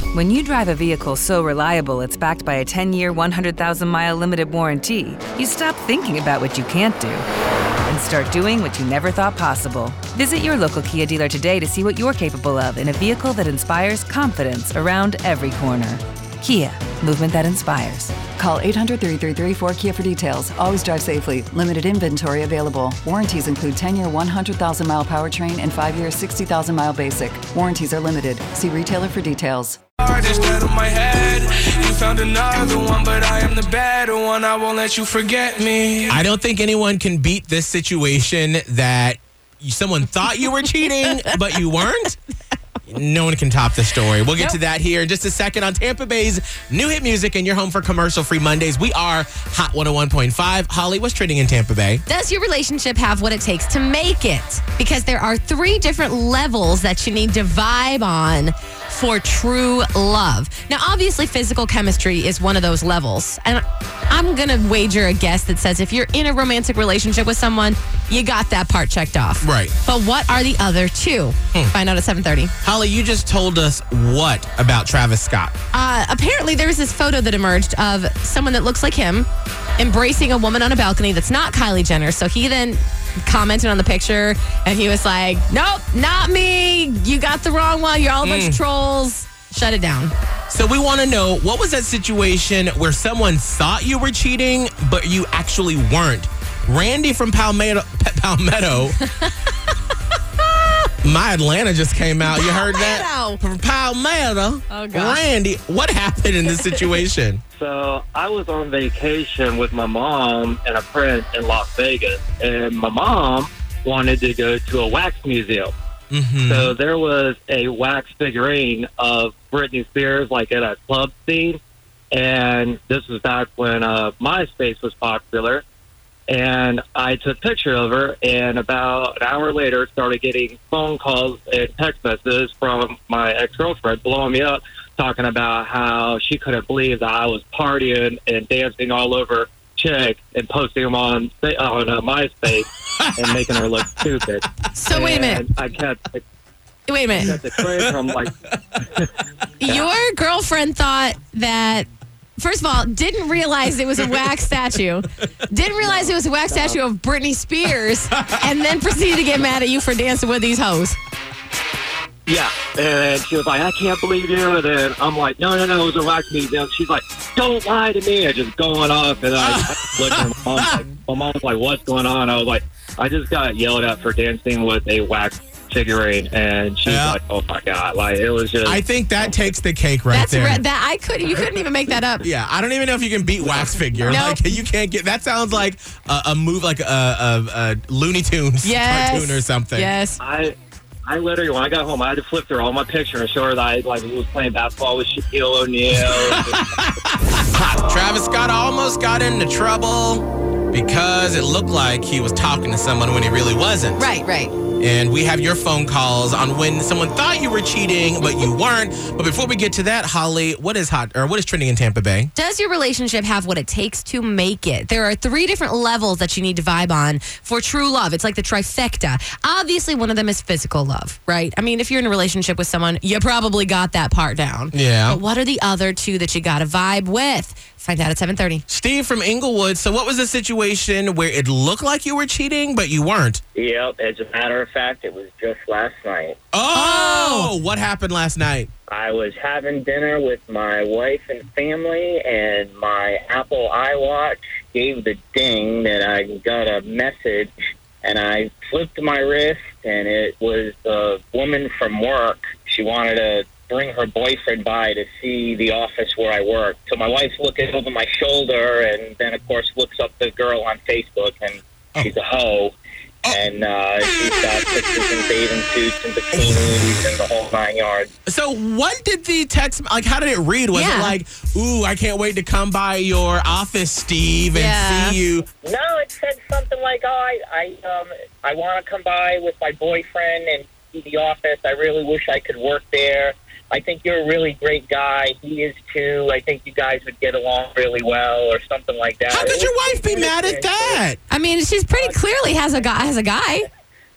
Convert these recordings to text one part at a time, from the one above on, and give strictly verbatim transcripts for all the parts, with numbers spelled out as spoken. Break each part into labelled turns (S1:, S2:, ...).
S1: When you drive a vehicle so reliable it's backed by a ten-year, one hundred thousand mile limited warranty, you stop thinking about what you can't do and start doing what you never thought possible. Visit your local Kia dealer today to see what you're capable of in a vehicle that inspires confidence around every corner. Kia, movement that inspires.
S2: Call eight hundred, three three three, four K I A for details. Always drive safely. Limited inventory available. Warranties include ten-year, one hundred thousand mile powertrain and five-year, sixty thousand mile basic. Warranties are limited. See retailer for details.
S3: Instead of my head, you found another one, but I am the better one. I won't let you forget me.
S4: I don't think anyone can beat this situation that someone thought you were cheating, but you weren't. No one can top the story. We'll get nope. to that here in just a second on Tampa Bay's new hit music and your home for commercial-free Mondays. We are Hot one oh one point five. Holly, what's trending in Tampa Bay?
S5: Does your relationship have what it takes to make it? Because there are three different levels that you need to vibe on for true love. Now, obviously, physical chemistry is one of those levels. And I'm going to wager a guess that says if you're in a romantic relationship with someone, you got that part checked off.
S4: Right.
S5: But what are the other two? Hmm. Find out at seven thirty.
S4: Holly, you just told us what about Travis Scott?
S5: Uh, apparently, there was this photo that emerged of someone that looks like him embracing a woman on a balcony that's not Kylie Jenner. So he then commented on the picture and he was like, nope, not me. You got the wrong one. You're all a bunch mm. of trolls. Shut it down.
S4: So we want to know, what was that situation where someone thought you were cheating, but you actually weren't? Randy from Palmetto. Palmetto. My Atlanta just came out. You heard that? From Palmetto.
S5: Oh, gosh.
S4: Randy, what happened in this situation?
S6: So I was on vacation with my mom and a friend in Las Vegas, and my mom wanted to go to a wax museum.
S4: Mm-hmm.
S6: So there was a wax figurine of Britney Spears, like at a club scene, and this was back when uh, MySpace was popular. And I took a picture of her, and about an hour later started getting phone calls and text messages from my ex-girlfriend blowing me up, talking about how she couldn't believe that I was partying and dancing all over chick and posting them on on uh, MySpace and making her look stupid.
S5: So
S6: and
S5: wait a minute.
S6: I kept.
S5: Wait a minute.
S6: I kept the crazy from like.
S5: Your girlfriend thought that. First of all, didn't realize it was a wax statue. Didn't realize it was a wax statue of Britney Spears, and then proceeded to get mad at you for dancing with these hoes.
S6: Yeah, and she was like, I can't believe you. And then I'm like, no, no, no, it was a wax museum. She's like, don't lie to me. And just going off. And I looked at my mom. Like, my mom was like, what's going on? I was like, I just got yelled at for dancing with a wax figurine, and she's yeah. like, "Oh my god!" Like it was just.
S4: I think that takes the cake right
S5: That's
S4: there.
S5: Re- that I could. You couldn't even make that up.
S4: Yeah, I don't even know if you can beat wax figure.
S5: Nope.
S4: Like you can't get. That sounds like a, a move, like a, a, a Looney Tunes
S5: yes.
S4: cartoon or something.
S5: Yes.
S6: I. I literally, when I got home, I had to flip through all my pictures and show her that I like was playing basketball with Shaquille O'Neal.
S4: Travis Scott almost got into trouble because it looked like he was talking to someone when he really wasn't.
S5: Right, right.
S4: And we have your phone calls on when someone thought you were cheating, but you weren't. But before we get to that, Holly, what is hot or what is trending in Tampa Bay?
S5: Does your relationship have what it takes to make it? There are three different levels that you need to vibe on for true love. It's like the trifecta. Obviously, one of them is physical love, right? I mean, if you're in a relationship with someone, you probably got that part down.
S4: Yeah.
S5: But what are the other two that you got to vibe with? Find out at seven thirty.
S4: Steve from Inglewood. So what was the situation where it looked like you were cheating, but you weren't?
S7: Yep. As a matter of fact, it was just last night.
S4: Oh! oh! What happened last night?
S7: I was having dinner with my wife and family, and my Apple iWatch gave the ding that I got a message, and I flipped my wrist, and it was a woman from work. She wanted to bring her boyfriend by to see the office where I work. So my wife's looking over my shoulder, and then, of course, looks up the girl on Facebook, and oh. she's a hoe. Oh. And uh, she's got pictures in bathing suits and bikinis and the whole nine yards.
S4: So what did the text, like, how did it read? Was
S5: yeah.
S4: it like, ooh, I can't wait to come by your office, Steve, and
S5: yeah.
S4: see you?
S7: No, it said something like, oh, I, I, um, I want to come by with my boyfriend and see the office. I really wish I could work there. I think you're a really great guy. He is too. I think you guys would get along really well, or something like that.
S4: How could your wife be mad at that?
S5: I mean, she's pretty clearly has a guy. Has a guy.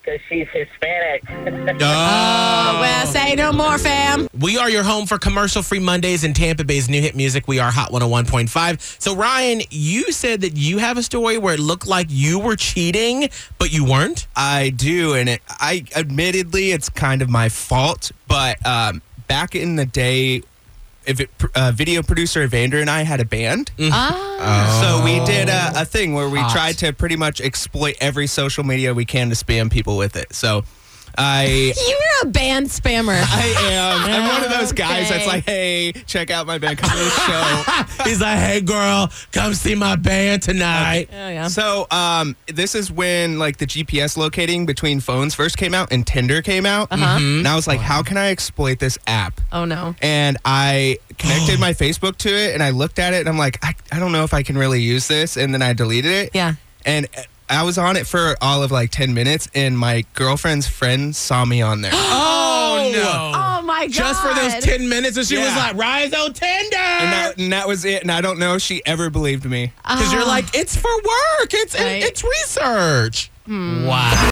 S7: because she's Hispanic.
S5: Oh, well, say no more, fam.
S4: We are your home for commercial-free Mondays in Tampa Bay's new hit music. We are Hot one oh one point five. So, Ryan, you said that you have a story where it looked like you were cheating, but you weren't?
S8: I do, and it, I admittedly, it's kind of my fault, but um, back in the day, if it, uh, video producer Evander and I had a band.
S5: Oh.
S8: So we did a, a thing where we
S4: Hot.
S8: tried to pretty much exploit every social media we can to spam people with it. So I
S5: You're a band spammer.
S8: I am. I'm one of those guys
S5: Okay.
S8: that's like, hey, check out my band, come to the show.
S4: He's like, hey, girl, come see my band tonight.
S5: Oh, yeah.
S8: So um, this is when like the G P S locating between phones first came out and Tinder came out.
S5: Uh-huh.
S8: And I was like, how can I exploit this app?
S5: Oh, no.
S8: And I connected my Facebook to it, and I looked at it, and I'm like, I, I don't know if I can really use this. And then I deleted it.
S5: Yeah.
S8: And I was on it for all of like ten minutes, and my girlfriend's friend saw me on there.
S4: Oh, no.
S5: Oh, my God.
S4: Just for those ten minutes, and she was
S8: Yeah.
S4: like, Rise on Tinder.
S8: And that, and that was it. And I don't know if she ever believed me.
S4: Because you're like, it's for work. It's
S5: Right.
S4: it's research. Wow.